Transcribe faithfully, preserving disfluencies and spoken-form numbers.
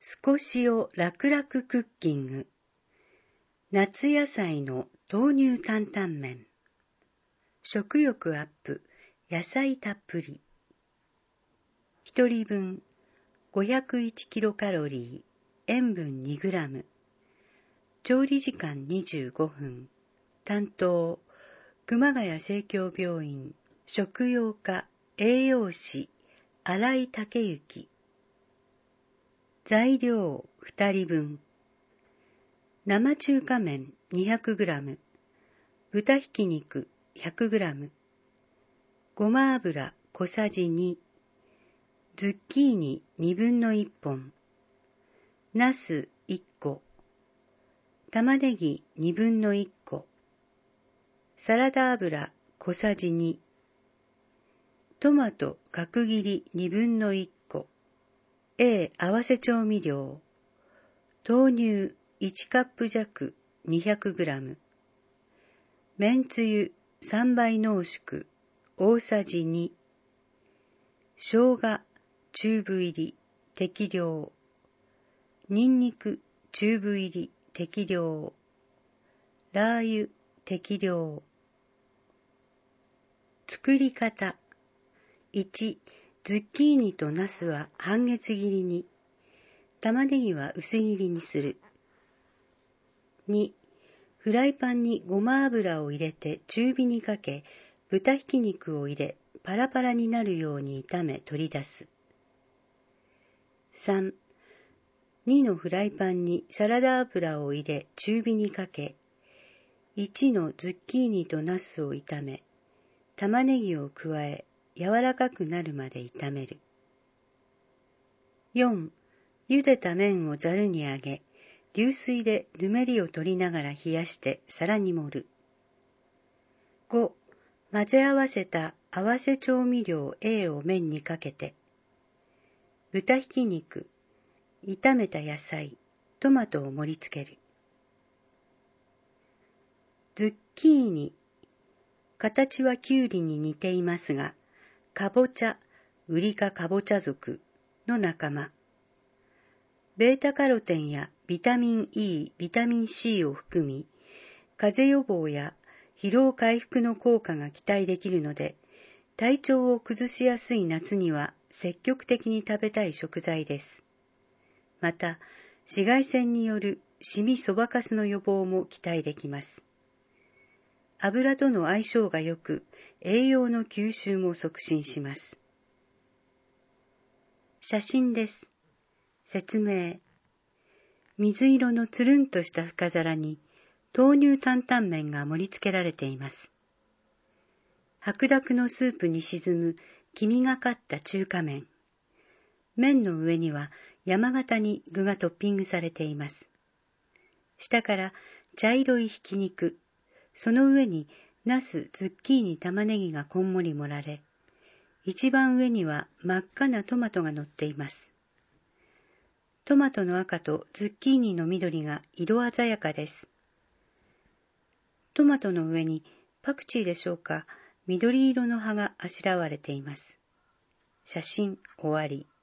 少しを楽々クッキング。夏野菜の豆乳担々麺。食欲アップ、野菜たっぷり。一人分、ごひゃくいちキロカロリー、塩分にグラム。調理時間にじゅうごふん。担当、熊谷生協病院、食用科栄養士、新井武之。材料ふたりぶん。生中華麺にひゃくグラム、豚ひき肉ひゃくグラム、ごま油小さじに、ズッキーニにぶんのいっぽん、ナスいっこ、玉ねぎにぶんのいっこ、サラダ油小さじに、トマト角切りにぶんのいっこ、A 合わせ調味料、豆乳いちカップ弱にひゃくグラム、めんつゆさんばい濃縮大さじに、生姜チューブ入り適量、にんにくチューブ入り適量、ラー油適量。作り方。いち、ズッキーニとナスは半月切りに、玉ねぎは薄切りにする。に、フライパンにごま油を入れて中火にかけ、豚ひき肉を入れ、パラパラになるように炒め取り出す。さん、にのフライパンにサラダ油を入れ中火にかけ、いちのズッキーニとナスを炒め、玉ねぎを加え、柔らかくなるまで炒める。よん、茹でた麺をざるにあげ、流水でぬめりを取りながら冷やして皿に盛る。ご、混ぜ合わせた合わせ調味料 A を麺にかけて、豚ひき肉、炒めた野菜、トマトを盛り付ける。ズッキーニ、形はキュウリに似ていますが、かぼちゃ、ウリ科かぼちゃ属の仲間。ベータカロテンやビタミン E、ビタミン C を含み、風邪予防や疲労回復の効果が期待できるので、体調を崩しやすい夏には積極的に食べたい食材です。また、紫外線によるシミそばかすの予防も期待できます。油との相性が良く、栄養の吸収も促進します。写真です。説明。水色のつるんとした深皿に豆乳担々麺が盛り付けられています。白濁のスープに沈む黄みがかった中華麺。麺の上には山形に具がトッピングされています。下から茶色いひき肉、その上にナス、ズッキーニ、玉ねぎがこんもり盛られ、一番上には真っ赤なトマトが乗っています。トマトの赤とズッキーニの緑が色鮮やかです。トマトの上にパクチーでしょうか、緑色の葉があしらわれています。写真終わり。